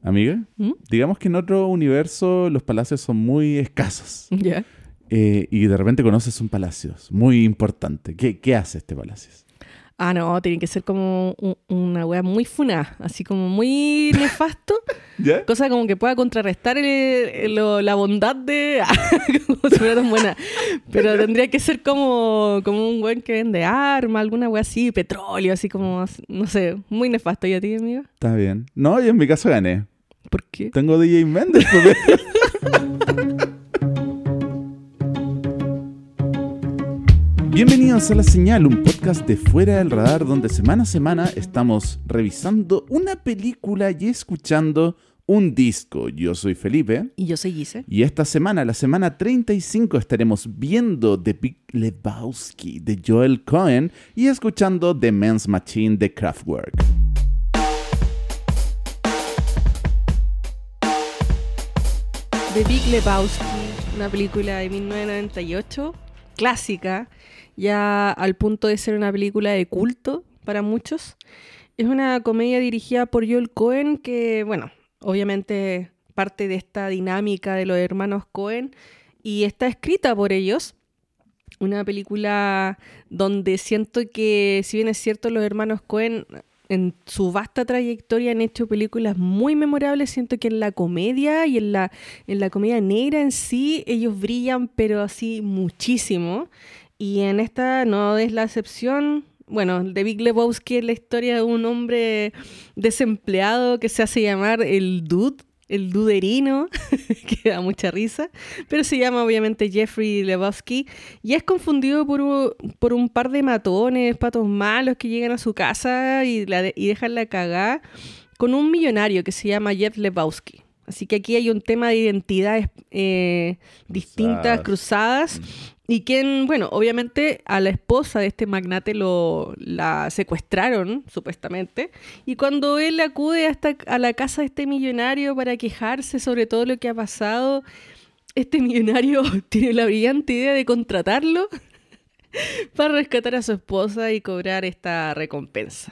Amiga, digamos que en otro universo los palacios son muy escasos. Ya. Y de repente conoces un palacio muy importante. ¿Qué hace este palacio? Ah, no, tiene que ser como una wea muy funada, así como muy nefasto. ¿Ya? Cosa como que pueda contrarrestar la bondad de... como si fuera tan buena. Pero tendría que ser como un weón que vende armas, alguna wea así, petróleo, así como, no sé, muy nefasto. ¿Y a ti, amigo? Está bien. No, yo en mi caso gané. ¿Por qué? Tengo DJ Méndez. Porque... Bienvenidos a La Señal, un podcast de Fuera del Radar donde semana a semana estamos revisando una película y escuchando un disco. Yo soy Felipe. Y yo soy Gise. Y esta semana, la semana 35, estaremos viendo The Big Lebowski de Joel Cohen y escuchando The Men's Machine de Kraftwerk. The Big Lebowski, una película de 1998, clásica, ya al punto de ser una película de culto para muchos. Es una comedia dirigida por Joel Cohen que, bueno, obviamente parte de esta dinámica de los hermanos Cohen y está escrita por ellos. Una película donde siento que, si bien es cierto, los hermanos Cohen en su vasta trayectoria han hecho películas muy memorables, siento que en la comedia y en la comedia negra en sí ellos brillan, pero así muchísimo. Y en esta no es la excepción. Bueno, The Big Lebowski es la historia de un hombre desempleado que se hace llamar el duderino, que da mucha risa, pero se llama obviamente Jeffrey Lebowski y es confundido por un par de matones, patos malos que llegan a su casa y dejan la cagada con un millonario que se llama Jeff Lebowski. Así que aquí hay un tema de identidades distintas, cruzadas. Y quien, bueno, obviamente a la esposa de este magnate la secuestraron, supuestamente. Y cuando él acude a la casa de este millonario para quejarse sobre todo lo que ha pasado, este millonario tiene la brillante idea de contratarlo para rescatar a su esposa y cobrar esta recompensa.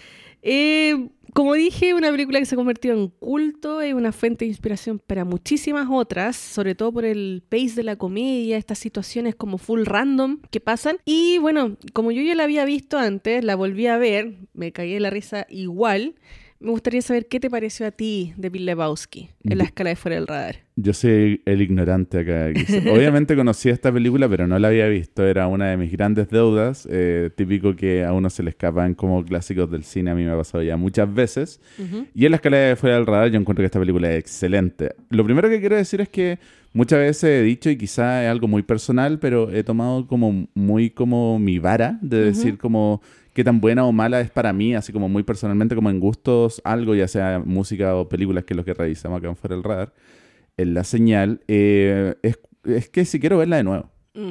Como dije, una película que se ha convertido en culto, es una fuente de inspiración para muchísimas otras, sobre todo por el pace de la comedia, estas situaciones como full random que pasan. Y bueno, como yo ya la había visto antes, la volví a ver, me caí de la risa igual. Me gustaría saber qué te pareció a ti de Big Lebowski en la escala de Fuera del Radar. Yo soy el ignorante acá. Obviamente conocía esta película, pero no la había visto. Era una de mis grandes deudas. Típico que a uno se le escapan como clásicos del cine. A mí me ha pasado ya muchas veces. Uh-huh. Y en la escala de Fuera del Radar yo encuentro que esta película es excelente. Lo primero que quiero decir es que muchas veces he dicho, y quizá es algo muy personal, pero he tomado como muy como mi vara de decir como qué tan buena o mala es para mí, así como muy personalmente, como en gustos, algo, ya sea música o películas, que es lo que revisamos acá en Fuera del Radar, en La Señal, es que si quiero verla de nuevo.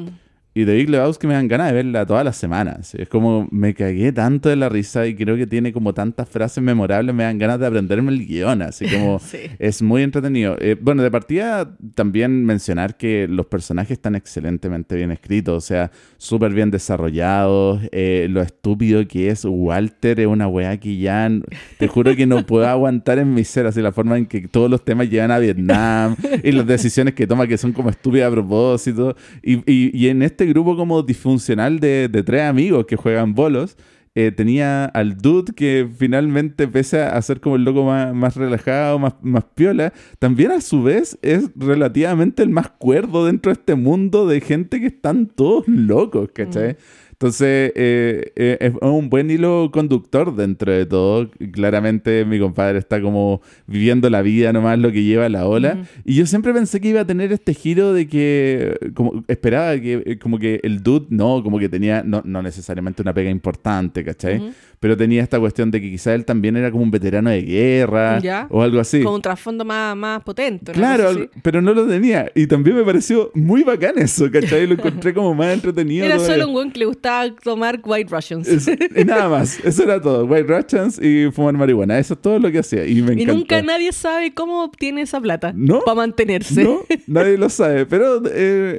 Y The Big Lebowski me dan ganas de verla todas las semanas. Es como, me cagué tanto de la risa y creo que tiene como tantas frases memorables, me dan ganas de aprenderme el guión, así como sí. Es muy entretenido. Bueno, de partida también mencionar que los personajes están excelentemente bien escritos, o sea, súper bien desarrollados. Lo estúpido que es Walter es una weá que ya, te juro que no puedo aguantar en mi ser, así la forma en que todos los temas llegan a Vietnam y las decisiones que toma que son como estúpidas a propósito. Y en este grupo como disfuncional de tres amigos que juegan bolos, tenía al dude que finalmente, pese a ser como el loco más relajado, más piola, también a su vez es relativamente el más cuerdo dentro de este mundo de gente que están todos locos, ¿cachai? Entonces, es un buen hilo conductor dentro de todo. Claramente mi compadre está como viviendo la vida nomás, lo que lleva la ola. Y yo siempre pensé que iba a tener este giro de que, como esperaba que como que el dude, como que tenía, no necesariamente una pega importante, ¿cachai? Pero tenía esta cuestión de que quizá él también era como un veterano de guerra o algo así. Con un trasfondo más potente, ¿no? Claro, pero no lo tenía. Y también me pareció muy bacán eso, ¿cachai? Lo encontré como más entretenido. Era solo un güey que le gustaba tomar White Russians. Y nada más, eso era todo. White Russians y fumar marihuana. Eso es todo lo que hacía. Y me encantó. Y nunca nadie sabe cómo obtiene esa plata para mantenerse. No, nadie lo sabe. Pero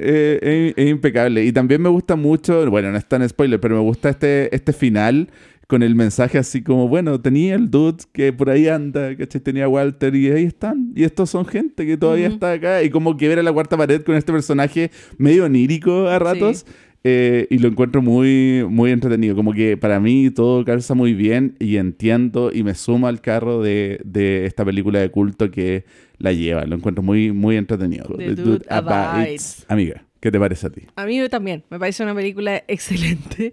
es impecable. Y también me gusta mucho, bueno, no es tan spoiler, pero me gusta este final con el mensaje así como, bueno, tenía el dude que por ahí anda, ¿cachai? Tenía a Walter y ahí están. Y estos son gente que todavía está acá. Y como que ver a la cuarta pared con este personaje medio onírico a ratos. Sí. Y lo encuentro muy, muy entretenido. Como que para mí todo calza muy bien y entiendo y me sumo al carro de esta película de culto que la lleva. Lo encuentro muy, muy entretenido. The Dude Abides. Amiga, ¿qué te parece a ti? A mí también, me parece una película excelente.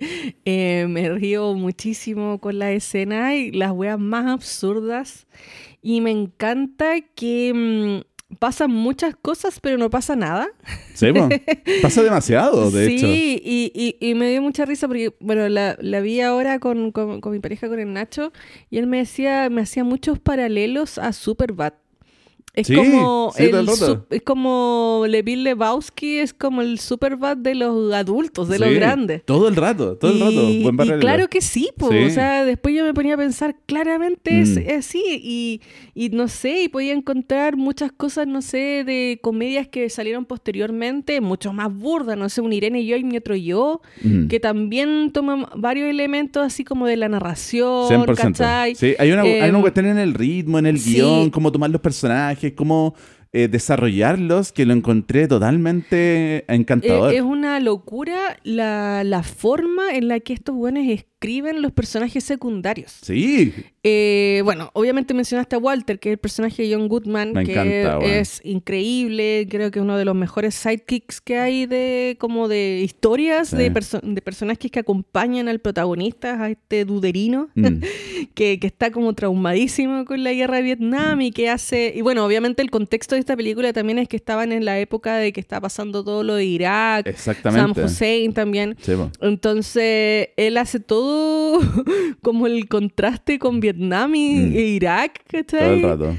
Me río muchísimo con la escena y las weas más absurdas. Y me encanta que pasan muchas cosas, pero no pasa nada. Sí, bueno, pasa demasiado, de hecho. Sí, y me dio mucha risa porque, bueno, la vi ahora con mi pareja, con el Nacho, y él me hacía muchos paralelos a Superbad. Es Sí, como sí, todo el rato. es como Le Big Lebowski, es como el Superbad de los adultos, de los Sí, grandes. todo el rato. Buen Y paralelo. claro que sí, po. Sí. O sea, después yo me ponía a pensar, claramente es así. Y no sé, y podía encontrar muchas cosas, no sé, de comedias que salieron posteriormente, mucho más burdas, no sé, un Irene y yo y mi otro yo, que también toman varios elementos así como de la narración, 100%. ¿cachai? Sí, hay una cuestión en el ritmo, en el sí. guión, cómo tomar los personajes, cómo desarrollarlos, que lo encontré totalmente encantador. Es una locura la forma en la que estos buenos escriben los personajes secundarios. Sí. Bueno, obviamente mencionaste a Walter, que es el personaje de John Goodman, Me que encanta, bueno. es increíble. Creo que es uno de los mejores sidekicks que hay de historias Sí. de personajes que acompañan al protagonista, a este duderino, que está como traumadísimo con la guerra de Vietnam y que hace... Y bueno, obviamente el contexto de esta película también es que estaban en la época de que está pasando todo lo de Irak, Exactamente. Saddam Hussein también. Sí, po. Entonces, él hace todo como el contraste con Vietnam e Irak, ¿cachai? Todo el rato.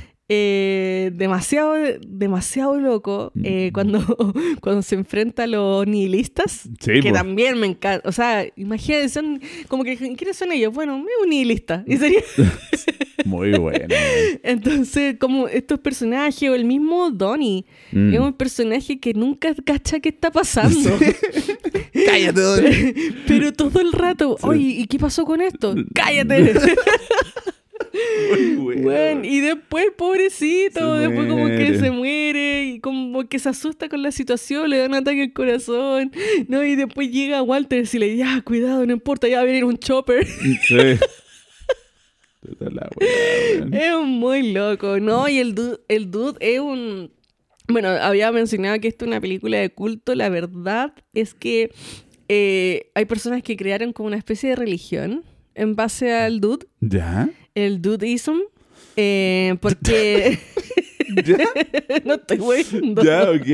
Demasiado loco cuando se enfrenta a los nihilistas, Sí, que po. también me encanta. O sea, imagínate, son como que, ¿quiénes son ellos? Bueno, es un nihilista. Y sería... Muy bueno. Entonces, como estos personajes, o el mismo Donnie, es un personaje que nunca cacha qué está pasando. Cállate, Donnie. Pero todo el rato, oye, ¿y qué pasó con esto? ¡Cállate! Muy bueno. Bueno, y después, pobrecito, Se después como que muere. se muere y como que se asusta con la situación, le da un ataque al corazón, ¿no? Y después llega Walter y le dice, ya, cuidado, no importa, ya va a venir un chopper. Sí. Toda la weá, weón. Es muy loco, ¿no? Y el dude es un... Bueno, había mencionado que esto es una película de culto. La verdad es que hay personas que crearon como una especie de religión en base al dude, ¿Ya? el dudeism, porque... ¿Ya? No estoy güeyendo. ¿Ya? ¿Ok?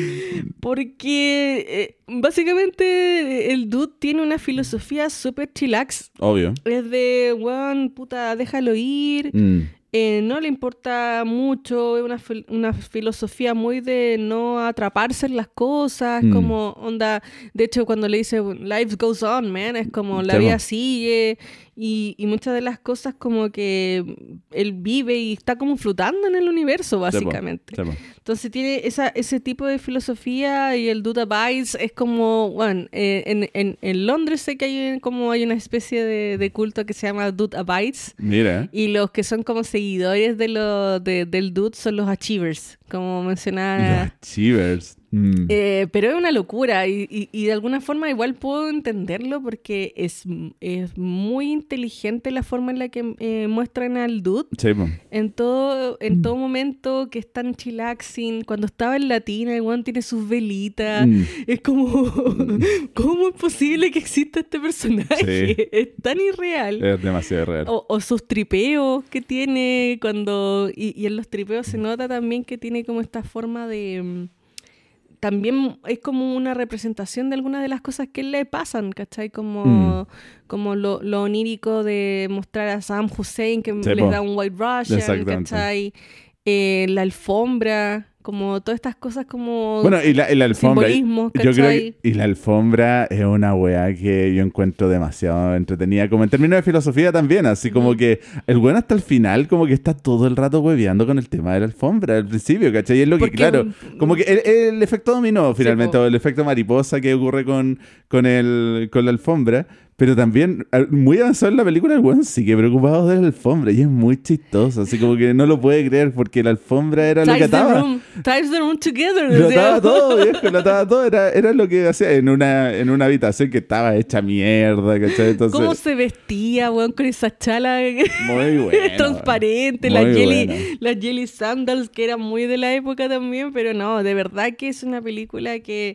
Porque básicamente el dude tiene una filosofía súper chillax. Obvio. Es de, weón, puta, déjalo ir. No le importa mucho, es una filosofía muy de no atraparse en las cosas, como onda, de hecho cuando le dice life goes on, man, es como la Sí, vida po. sigue y muchas de las cosas como que él vive y está como flotando en el universo básicamente. Sí, po. Entonces tiene ese tipo de filosofía y el Dude Abides es como, bueno, en Londres sé que hay una especie de culto que se llama Dude Abides. Mira. Y los que son como seguidores del dude son los achievers, como mencionaba. Chivers. Pero es una locura y de alguna forma igual puedo entenderlo porque es muy inteligente la forma en la que muestran al dude. Sí, po. En todo momento que están chillaxing, cuando estaba en Latina, el weón tiene sus velitas. Es como, ¿cómo es posible que exista este personaje? Sí. Es tan irreal. Es demasiado real. O sus tripeos que tiene cuando... Y en los tripeos se nota también que tiene como esta forma de... También es como una representación de algunas de las cosas que le pasan, ¿cachai? Como lo onírico de mostrar a Saddam Hussein que Sí, les po. da un White Russian, Exactamente. ¿cachai? La alfombra, como todas estas cosas como... Bueno, y la alfombra. simbolismos, Yo creo ¿cachai? que, y la alfombra es una weá que yo encuentro demasiado entretenida, como en términos de filosofía también, así como que el weón hasta el final como que está todo el rato hueveando con el tema de la alfombra al principio, ¿cachai? Y es lo que, Porque- claro, como que el efecto dominó finalmente, po. o el efecto mariposa que ocurre con la alfombra. Pero también, muy avanzado en la película, el weón sigue preocupado de la alfombra y es muy chistoso. Así como que no lo puede creer porque la alfombra era lo que ataba. Ties the room together. Lo ataba todo, viejo, lo ataba todo. Era lo que hacía en una habitación que estaba hecha mierda, ¿cachai? Entonces, ¿cómo se vestía, weón, con esa chala muy bueno, transparente? Las jelly sandals, que eran muy de la época también, pero no, de verdad que es una película que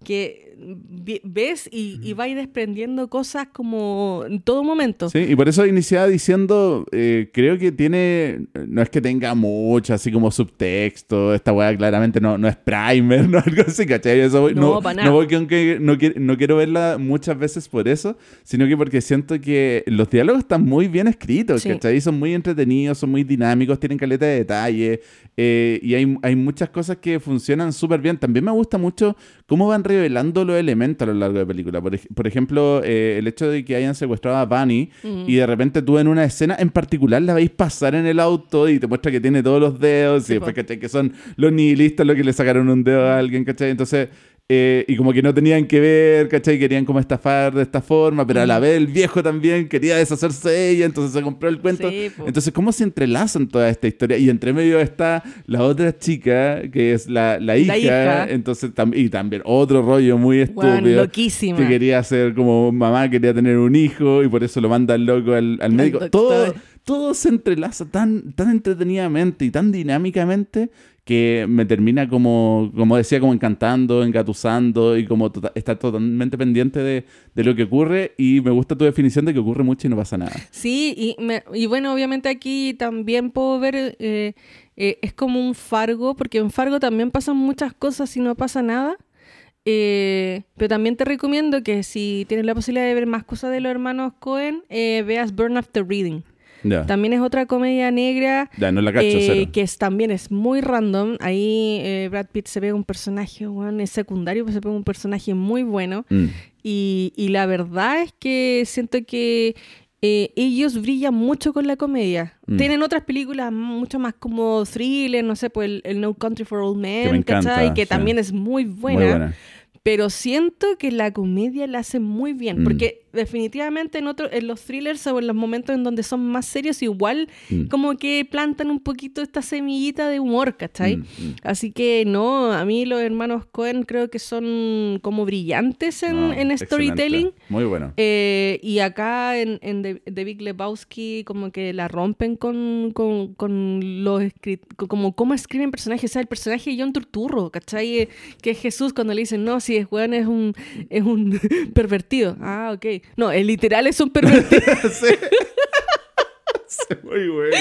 ves y vais desprendiendo cosas como en todo momento. Sí, y por eso iniciaba diciendo, creo que tiene, no es que tenga mucho, así como subtexto, esta weá claramente no es primer, no algo así, ¿cachai? Eso para nada. No voy que no quiero verla muchas veces por eso, sino que porque siento que los diálogos están muy bien escritos, sí. ¿cachai? Son muy entretenidos, son muy dinámicos, tienen caleta de detalle, y hay muchas cosas que funcionan súper bien. También me gusta mucho cómo van revelando los elementos a lo largo de la película. Por ejemplo, el hecho de que hayan secuestrado a Bunny y de repente tú en una escena en particular la veis pasar en el auto y te muestra que tiene todos los dedos, sí, y después, ¿cachai? Que son los nihilistas los que le sacaron un dedo a alguien, ¿cachai? Entonces, y como que no tenían que ver, ¿cachai? Querían como estafar de esta forma, pero a la vez el viejo también quería deshacerse de ella, entonces se compró el cuento. Sí, entonces, ¿cómo se entrelazan toda esta historia? Y entre medio está la otra chica, que es la hija. Entonces, y también otro rollo muy estúpido. Bueno, loquísima. Que quería ser como mamá, quería tener un hijo, y por eso lo manda el loco al médico. Todo se entrelaza tan entretenidamente y tan dinámicamente que me termina como decía, como encantando, engatusando y como está totalmente pendiente de lo que ocurre, y me gusta tu definición de que ocurre mucho y no pasa nada. Sí, y bueno, obviamente aquí también puedo ver, es como un Fargo, porque en Fargo también pasan muchas cosas y no pasa nada. Pero también te recomiendo que si tienes la posibilidad de ver más cosas de los hermanos Coen, veas Burn After Reading. Yeah. También es otra comedia negra, no la cacho, que también es muy random. Ahí Brad Pitt se pega un personaje, es secundario, pero se pega un personaje muy bueno. Y la verdad es que siento que ellos brillan mucho con la comedia. Tienen otras películas mucho más como thriller, no sé, pues el No Country for Old Men, ¿cachai? Que también es muy buena. Pero siento que la comedia la hace muy bien, porque definitivamente en los thrillers o en los momentos en donde son más serios, igual como que plantan un poquito esta semillita de humor, ¿cachai? Así que no, a mí los hermanos Coen creo que son como brillantes en storytelling. Excelente. Muy bueno. Y acá en The Big Lebowski como que la rompen con los como cómo escriben personajes. O sea, el personaje de John Turturro, ¿cachai? Que es Jesús, cuando le dicen, no, si es weón, es un pervertido. Ah, ok. No, el literal es un pervertido. Sí. Sí, muy bueno.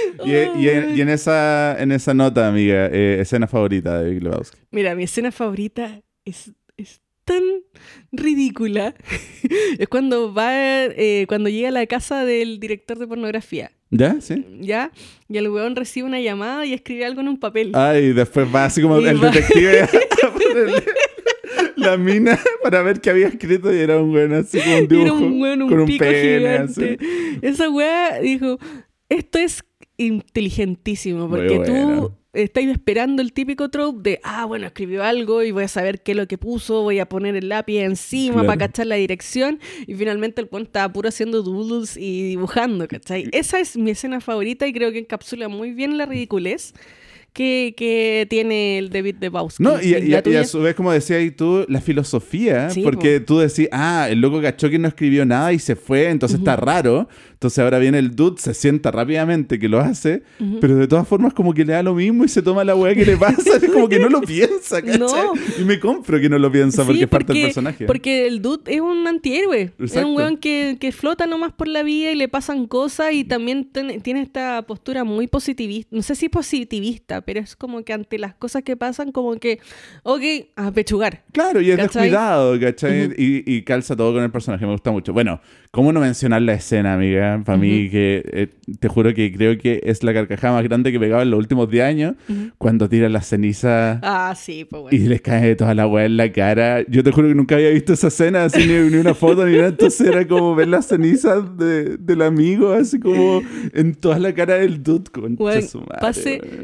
Y en esa nota, amiga, escena favorita de Big Lebowski. Mira, mi escena favorita es tan ridícula. Es cuando cuando llega a la casa del director de pornografía. ¿Ya? ¿Sí? ¿Ya? Y el weón recibe una llamada y escribe algo en un papel. Y después va así como el detective a ponerle la mina para ver qué había escrito, y era un weón así como un dibujo. Era un weón, con un pico pene, gigante. Así. Esa weá dijo, esto es inteligentísimo, porque tú estás esperando el típico trope de, bueno, escribió algo y voy a saber qué es lo que puso, voy a poner el lápiz encima para cachar la dirección, y finalmente el weón estaba puro haciendo doodles y dibujando, ¿cachai? Esa es mi escena favorita y creo que encapsula muy bien la ridiculez que tiene el David Lebowski. No, y a su vez, como decías ahí tú, la filosofía, sí, porque tú decís, el loco cachó que no escribió nada y se fue, entonces está raro. Entonces ahora viene el dude, se sienta rápidamente que lo hace, pero de todas formas como que le da lo mismo y se toma la weá que le pasa, es como que no lo piensa, ¿cachai? No. Y me compro que no lo piensa, porque es parte del personaje. Porque el dude es un antihéroe. Exacto. Es un weón que flota nomás por la vida y le pasan cosas, y también tiene esta postura muy positivista, no sé si positivista, pero es como que ante las cosas que pasan, como que, ok, a pechugar. Claro, y es descuidado, ¿cachai? Y calza todo con el personaje, me gusta mucho. Bueno, ¿cómo no mencionar la escena, amiga? Para mí, que te juro que creo que es la carcajada más grande que he pegado en los últimos 10 años, cuando tiran las cenizas sí, pues bueno. Y les cae toda la weá en la cara. Yo te juro que nunca había visto esa escena, así ni una foto ni nada. Entonces era como ver las cenizas del amigo, así como en toda la cara del dude. Concha su madre,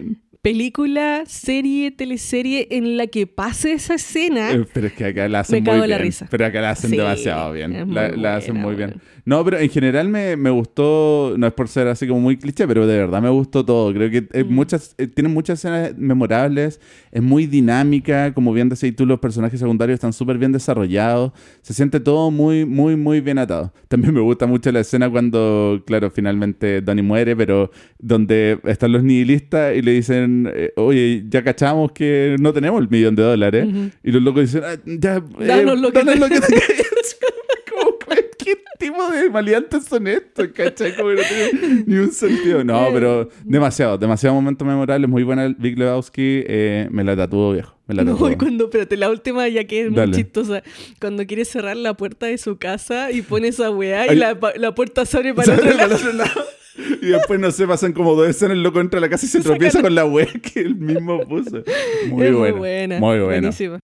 película, serie, teleserie en la que pase esa escena, Pero es que acá la hacen me cago muy en la bien. risa. Pero acá la hacen Sí, demasiado bien. es muy La hacen buena, muy bien. weón. No, pero en general me gustó, no es por ser así como muy cliché, pero de verdad me gustó todo. Creo que tiene muchas escenas memorables, es muy dinámica, como bien decís tú, los personajes secundarios están súper bien desarrollados, se siente todo muy, muy, muy bien atado. También me gusta mucho la escena cuando, claro, finalmente Donnie muere, pero donde están los nihilistas y le dicen, oye, ya cachamos que no tenemos el $1.000.000. Ujú. Y los locos dicen, ya, Danos lo que danos te- lo que te como, ¿qué tipo de maleantes son estos? ¿Cachai? Como que no tiene ni un sentido. No, pero demasiado momentos memorables. Muy buena el Big Lebowski. Me la tatuó, viejo. Me la No, tatuó. y cuando, espérate, la última ya que es muy Dale. chistosa. Cuando quiere cerrar la puerta de su casa y pone esa weá Ay. y la puerta se abre para el ¿Sabes? otro Para lado. el otro lado. Y después, no sé, pasan como 2 escenas, el loco entra a la casa y se tropieza con la web que él mismo puso. Muy Es bueno. muy buena. Muy bueno. Buenísima.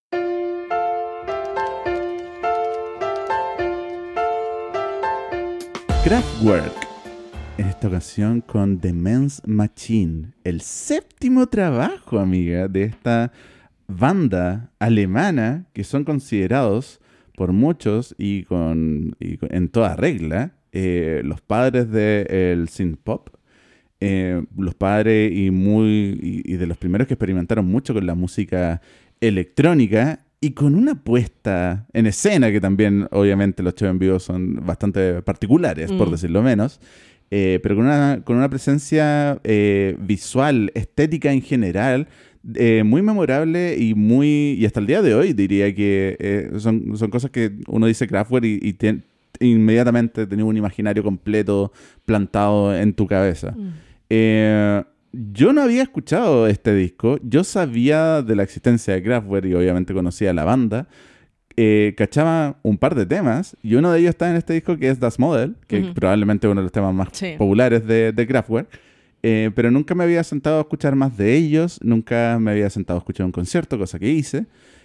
Kraftwerk. En esta ocasión con The Men's Machine. El 7º trabajo, amiga, de esta banda alemana que son considerados por muchos en toda regla los padres del synth pop. Los padres y de los primeros que experimentaron mucho con la música electrónica y con una puesta en escena que también obviamente los shows en vivo son bastante particulares, por decirlo menos, pero con una presencia visual, estética en general, muy memorable y hasta el día de hoy diría que son cosas que uno dice Kraftwerk inmediatamente tenés un imaginario completo plantado en tu cabeza. Yo no había escuchado este disco, yo sabía de la existencia de Kraftwerk y obviamente conocía a la banda, cachaba un par de temas y uno de ellos está en este disco que es Das Model, que probablemente es uno de los temas más populares de Kraftwerk, pero nunca me había sentado a escuchar más de ellos, nunca me había sentado a escuchar un concierto, cosa que hice.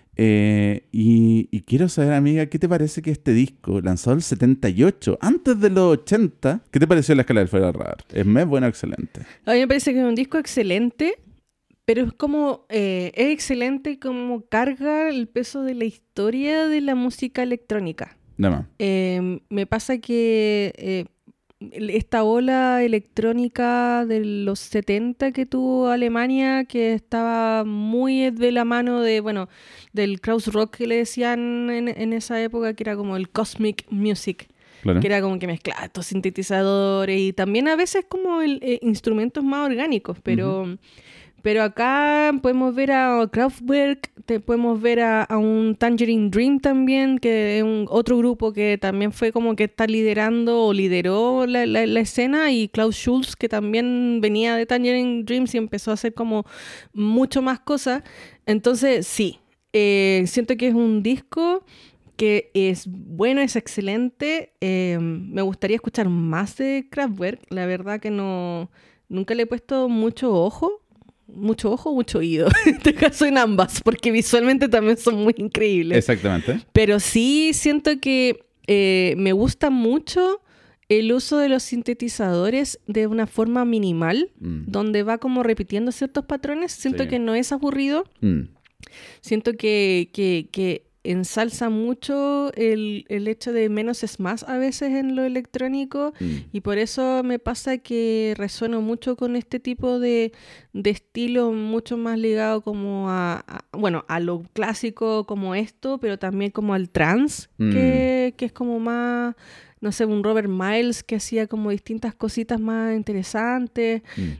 Y quiero saber, amiga, ¿qué te parece que este disco, lanzado el 78, antes de los 80, ¿qué te pareció La Escala del Fuera del Radar? ¿Es bueno o excelente? A mí me parece que es un disco excelente, pero es como, es excelente como carga el peso de la historia de la música electrónica. Nada más. Me pasa que esta ola electrónica de los 70 que tuvo Alemania, que estaba muy de la mano de, bueno, del Krautrock que le decían en esa época, que era como el Cosmic Music. Claro. Que era como que mezclaba estos sintetizadores y también a veces como instrumentos más orgánicos, pero acá podemos ver a Kraftwerk, podemos ver a un Tangerine Dream también, que es otro grupo que también fue como que está liderando o lideró la escena, y Klaus Schulze, que también venía de Tangerine Dreams y empezó a hacer como mucho más cosas. Entonces, sí, siento que es un disco que es bueno, es excelente. Me gustaría escuchar más de Kraftwerk. La verdad que nunca le he puesto mucho ojo, mucho oído. En este caso en ambas, porque visualmente también son muy increíbles. Exactamente. Pero sí siento que me gusta mucho el uso de los sintetizadores de una forma minimal, donde va como repitiendo ciertos patrones. Siento que no es aburrido. Siento que ensalza mucho el hecho de menos es más a veces en lo electrónico, y por eso me pasa que resueno mucho con este tipo de estilo mucho más ligado como a lo clásico como esto, pero también como al trance, que es como más, no sé, un Robert Miles que hacía como distintas cositas más interesantes.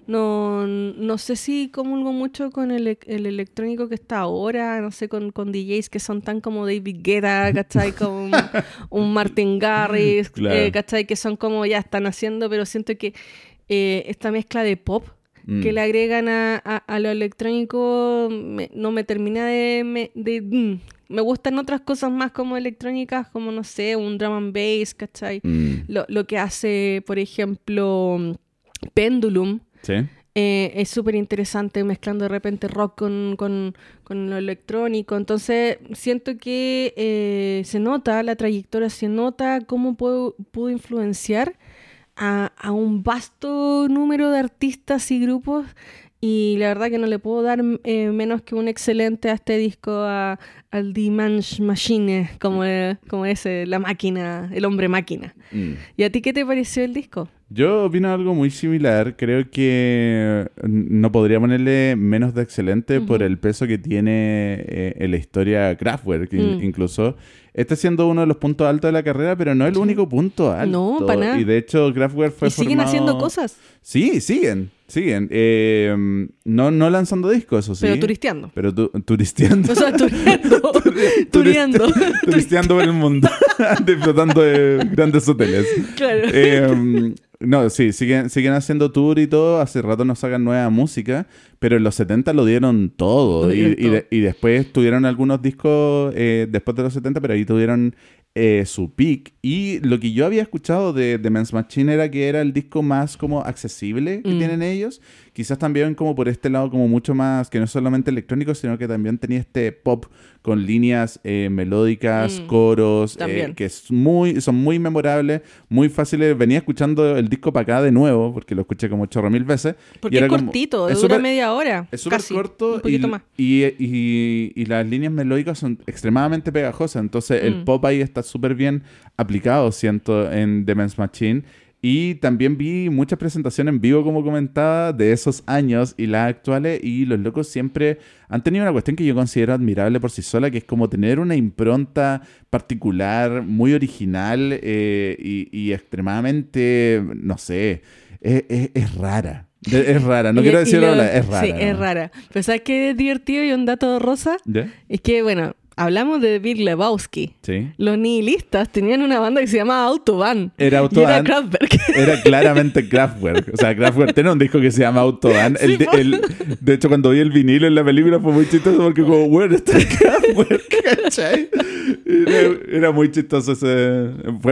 No sé si comulgo mucho con el electrónico que está ahora, no sé, con DJs que son tan como David Guetta, ¿cachai? Como un Martin Garrix, Claro. ¿cachai? Que son como ya están haciendo, pero siento que esta mezcla de pop que le agregan a lo electrónico no me termina me gustan otras cosas más como electrónicas, como, no sé, un drum and bass, ¿cachai? Lo que hace, por ejemplo, Pendulum. Sí. Es súper interesante, mezclando de repente rock con lo electrónico. Entonces siento que se nota la trayectoria, se nota cómo pudo influenciar a un vasto número de artistas y grupos, Y la verdad que no le puedo dar menos que un excelente a este disco, al Die Mensch Maschine, como es la máquina, el hombre máquina. ¿Y a ti qué te pareció el disco? Yo opino algo muy similar. Creo que no podría ponerle menos de excelente por el peso que tiene en la historia Kraftwerk. Incluso este siendo uno de los puntos altos de la carrera, pero no el único punto alto. No, para nada. Y de hecho Kraftwerk fue formado... ¿Y siguen haciendo cosas? Sí, siguen. No lanzando discos, eso sí. Pero turisteando. Pero turisteando. O sea, turisteando. Turisteando por el mundo. Disfrutando de grandes hoteles. Claro. No, sí, siguen haciendo tour y todo. Hace rato no sacan nueva música, pero en los 70 lo dieron todo. Y después tuvieron algunos discos después de los 70, pero ahí tuvieron su peak. Y lo que yo había escuchado de Men's Machine era que era el disco más como accesible que tienen ellos. Quizás también como por este lado como mucho más, que no es solamente electrónico, sino que también tenía este pop con líneas melódicas, coros, que son muy memorables, muy fáciles. Venía escuchando el disco para acá de nuevo, porque lo escuché como 8.000 veces. Porque es cortito, dura media hora. Es súper corto, un poquito más. Y las líneas melódicas son extremadamente pegajosas. Entonces el pop ahí está súper bien aplicado, siento, en The Men's Machine. Y también vi muchas presentaciones en vivo, como comentaba, de esos años y las actuales. Y los locos siempre han tenido una cuestión que yo considero admirable por sí sola, que es como tener una impronta particular, muy original y extremadamente, no sé, es rara. Es rara, no quiero decirlo, es rara. Sí, ¿no? Es rara. Pero ¿sabes qué es divertido y un dato rosa? ¿Ya? Es que, bueno... Hablamos de Big Lebowski. Sí. Los nihilistas tenían una banda que se llamaba Autobahn. Era Autobahn. Y era Kraftwerk. Era claramente Kraftwerk. O sea, Kraftwerk tiene un disco que se llama Autobahn. Sí, de hecho, cuando vi el vinilo en la película fue muy chistoso porque como, bueno, está Kraftwerk, ¿cachai? Era muy chistoso ese...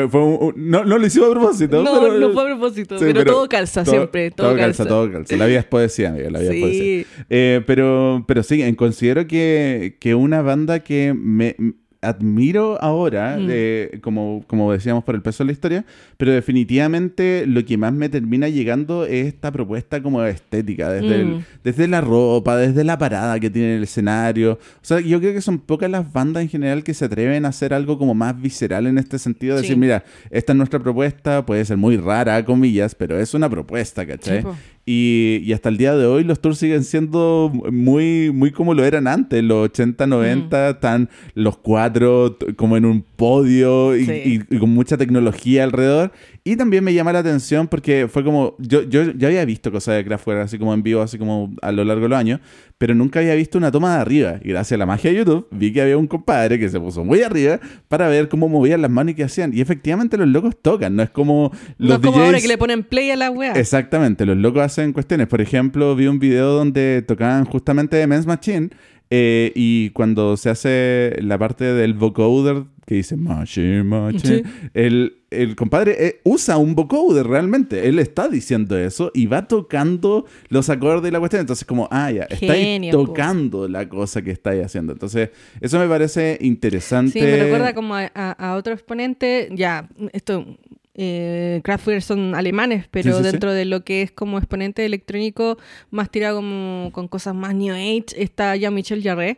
no lo hicimos a propósito. No fue a propósito. Sí, pero todo calza siempre. Todo calza. La vida es poesía, amiga. La vida es poesía. Pero sí, considero que una banda que me admiro ahora, como decíamos, por el peso de la historia, pero definitivamente lo que más me termina llegando es esta propuesta como estética, desde la ropa, desde la parada que tiene el escenario. O sea, yo creo que son pocas las bandas en general que se atreven a hacer algo como más visceral en este sentido, de decir, mira, esta es nuestra propuesta, puede ser muy rara, comillas, pero es una propuesta, ¿cachai? Sí, y hasta el día de hoy los tours siguen siendo muy, muy como lo eran antes. Los 80, 90 están los cuatro como en un podio y con mucha tecnología alrededor. Y también me llama la atención porque fue como... Yo ya había visto cosas de Kraftwerk así como en vivo, así como a lo largo de los años, pero nunca había visto una toma de arriba. Y gracias a la magia de YouTube vi que había un compadre que se puso muy arriba para ver cómo movían las manos y qué hacían. Y efectivamente los locos tocan, no es como los DJs... como ahora que le ponen play a la wea. Exactamente, los locos hacen cuestiones. Por ejemplo, vi un video donde tocaban justamente de Men's Machine y cuando se hace la parte del vocoder que dice Machine, sí. El compadre usa un vocoder realmente. Él está diciendo eso y va tocando los acordes de la cuestión. Entonces como, ya, estáis tocando la cosa que estáis haciendo. Entonces, eso me parece interesante. Sí, me recuerda como a otro exponente. Ya, esto... Kraftwerk son alemanes, pero dentro de lo que es como exponente electrónico más tirado como con cosas más New Age está Jean-Michel Jarre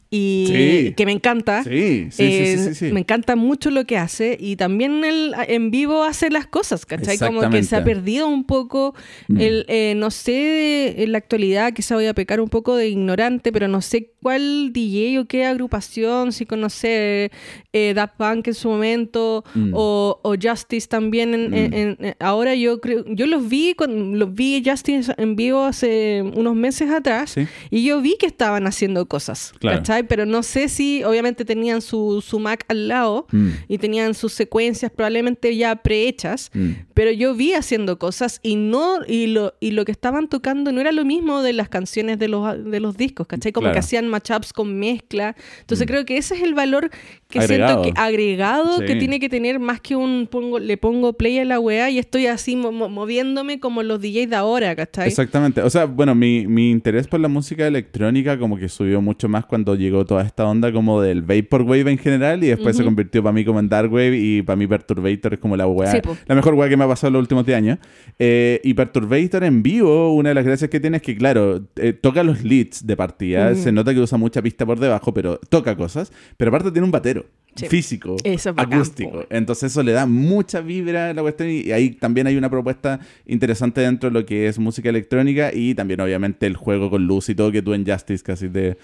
y que me encanta. Sí. Me encanta mucho lo que hace y también él en vivo hace las cosas, ¿cachai? Como que se ha perdido un poco no sé, en la actualidad quizá voy a pecar un poco de ignorante, pero no sé cuál DJ o qué agrupación, si conoce Daft Punk en su momento o Justice también ahora yo creo, yo los vi Justice en vivo hace unos meses atrás y yo vi que estaban haciendo cosas, ¿cachai? Pero no sé si obviamente tenían su Mac al lado y tenían sus secuencias probablemente ya prehechas, pero yo vi haciendo cosas y lo que estaban tocando no era lo mismo de las canciones de los discos, ¿cachai? Como que hacían matchups con mezcla. Entonces creo que ese es el valor que siento que agregado que tiene que tener más que le pongo play a la weá y estoy así moviéndome como los DJs de ahora, ¿cachai? Exactamente. O sea, bueno, mi interés por la música electrónica como que subió mucho más cuando llegó llegó toda esta onda como del Vaporwave en general y después se convirtió para mí como en Darkwave y para mí Perturbator es como la weá, la mejor weá que me ha pasado en los últimos 10 años. Y Perturbator en vivo, una de las gracias que tiene es que, claro, toca los leads de partida, se nota que usa mucha pista por debajo, pero toca cosas, pero aparte tiene un batero. Físico, acústico. Entonces eso le da mucha vibra a la cuestión y ahí también hay una propuesta interesante dentro de lo que es música electrónica y también obviamente el juego con luz y todo que tú en Justice casi me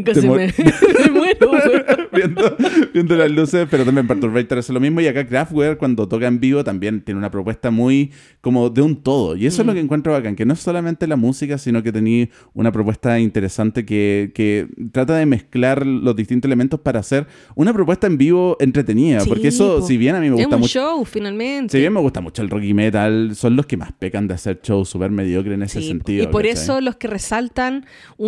muero viendo las luces, pero también Perturbator es lo mismo y acá Kraftwerk cuando toca en vivo también tiene una propuesta muy como de un todo y eso es lo que encuentro bacán, que no es solamente la música sino que tenía una propuesta interesante que trata de mezclar los distintos elementos para hacer una propuesta en vivo entretenida, porque eso, si bien a mí me gusta mucho... Es un show, finalmente. Si bien me gusta mucho el rock y metal, son los que más pecan de hacer shows súper mediocres en ese sentido. Y por eso los que resaltan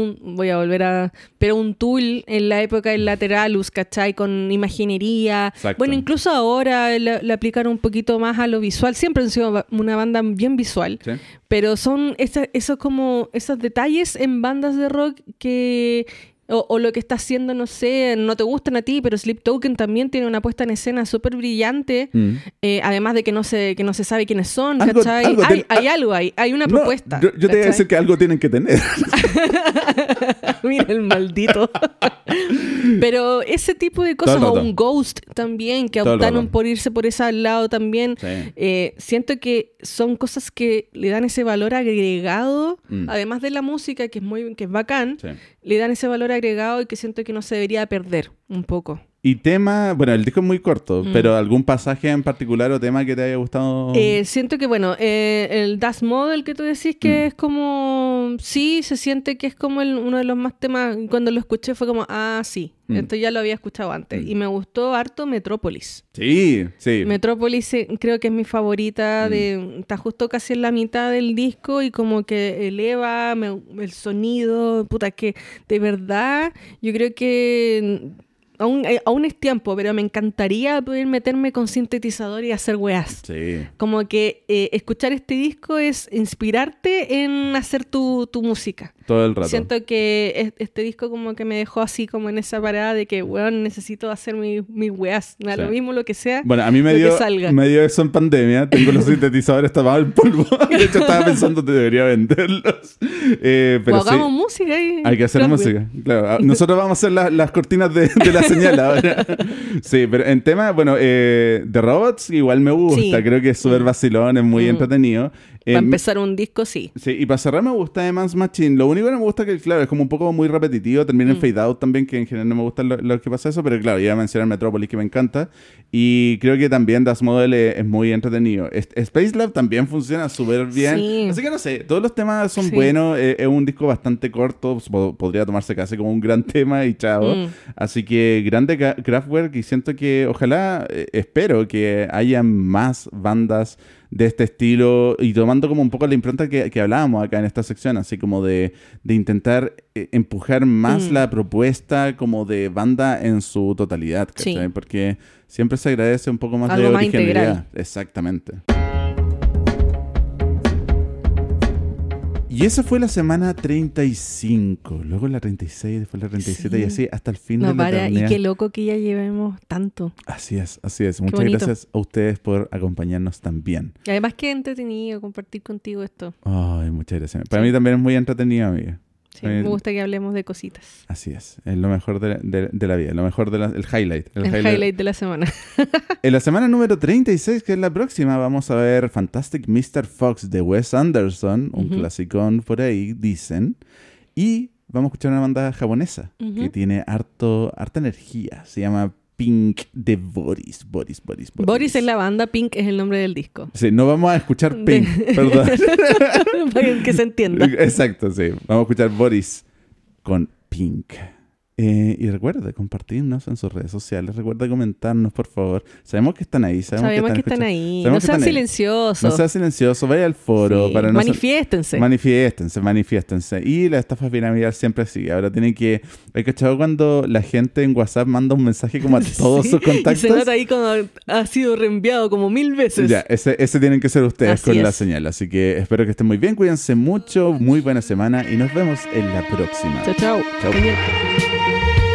pero un Tool en la época del Lateralus, ¿cachai? Con imaginería. Exacto. Bueno, incluso ahora le aplicaron un poquito más a lo visual. Siempre han sido una banda bien visual. ¿Sí? Pero son esos detalles en bandas de rock que... O lo que está haciendo, no sé, no te gustan a ti, pero Sleep Token también tiene una puesta en escena súper brillante, además de que no se sabe quiénes son, ¿cachai? Hay una propuesta. Yo te voy a decir que algo tienen que tener. Mira el maldito. Pero ese tipo de cosas, o un Ghost también, que optaron por irse por ese lado también, siento que son cosas que le dan ese valor agregado, además de la música, que es bacán, le dan ese valor agregado y que siento que no se debería perder un poco. Y tema, bueno, el disco es muy corto, pero ¿algún pasaje en particular o tema que te haya gustado? Siento que, el Das Model que tú decís que es como, sí, se siente que es como uno de los más temas, cuando lo escuché fue como, esto ya lo había escuchado antes. Y me gustó harto Metrópolis. Sí. Metrópolis creo que es mi favorita, está justo casi en la mitad del disco y como que eleva el sonido, que de verdad yo creo que... Aún es tiempo, pero me encantaría poder meterme con sintetizador y hacer weas. Sí. Como que escuchar este disco es inspirarte en hacer tu música. Todo el rato. Siento que este disco como que me dejó así como en esa parada de que, necesito hacer mis weas. Me da lo mismo lo que sea. Bueno, a mí me dio eso en pandemia. Tengo los sintetizadores tapados en polvo. De hecho, estaba pensando que debería venderlos. Pero hagamos música. Hay que hacer música. Claro. Nosotros vamos a hacer las cortinas de la señal ahora. Sí, pero en tema, The Robots igual me gusta. Sí. Creo que es súper vacilón, es muy entretenido. Para empezar un disco, sí. Sí, y para cerrar me gusta Demands Machine. Lo único que no me gusta es que, claro, es como un poco muy repetitivo. Termina en Fade Out también, que en general no me gusta lo que pasa eso. Pero claro, iba a mencionar Metropolis, que me encanta. Y creo que también Das Model es muy entretenido. Space Lab también funciona súper bien. Sí. Así que no sé, todos los temas son buenos. Es un disco bastante corto. Podría tomarse casi como un gran tema y chao. Así que grande Kraftwerk y siento que ojalá, espero que haya más bandas de este estilo y tomando como un poco la impronta que hablábamos acá en esta sección, así como de intentar empujar más la propuesta como de banda en su totalidad, ¿cachai? Sí. Porque siempre se agradece un poco más algo de más originalidad. Integral. Exactamente. Y esa fue la semana 35, luego la 36, después la 37 y así hasta el fin de la eternidad. Y qué loco que ya llevemos tanto. Así es. Muchas gracias a ustedes por acompañarnos también. Y además qué entretenido compartir contigo esto. Ay, muchas gracias. Para mí también es muy entretenido, amiga. Sí, me gusta que hablemos de cositas. Así es lo mejor de la vida, lo mejor el highlight. El highlight de la semana. En la semana número 36, que es la próxima, vamos a ver Fantastic Mr. Fox de Wes Anderson, un clasicón por ahí, dicen. Y vamos a escuchar una banda japonesa que tiene harta energía. Se llama Pink de Boris. Boris es la banda, Pink es el nombre del disco. Sí, no vamos a escuchar Pink, perdón. Para que se entienda. Exacto, sí. Vamos a escuchar Boris con Pink. Y recuerda compartirnos en sus redes sociales. Recuerda comentarnos, por favor. Sabemos que están ahí. Sabemos que están ahí. No sea silencioso. No sea silencioso. Vaya al foro. Sí. Para manifiéstense. Manifiéstense. Y la estafa piramidal siempre sigue. Ahora tienen que... ¿Hay cachado cuando la gente en WhatsApp manda un mensaje como a todos sus contactos? Y se nota ahí como ha sido reenviado como 1000 veces. Ya, ese tienen que ser ustedes con la señal. Así que espero que estén muy bien. Cuídense mucho. Muy buena semana. Y nos vemos en la próxima. Chao. Chao.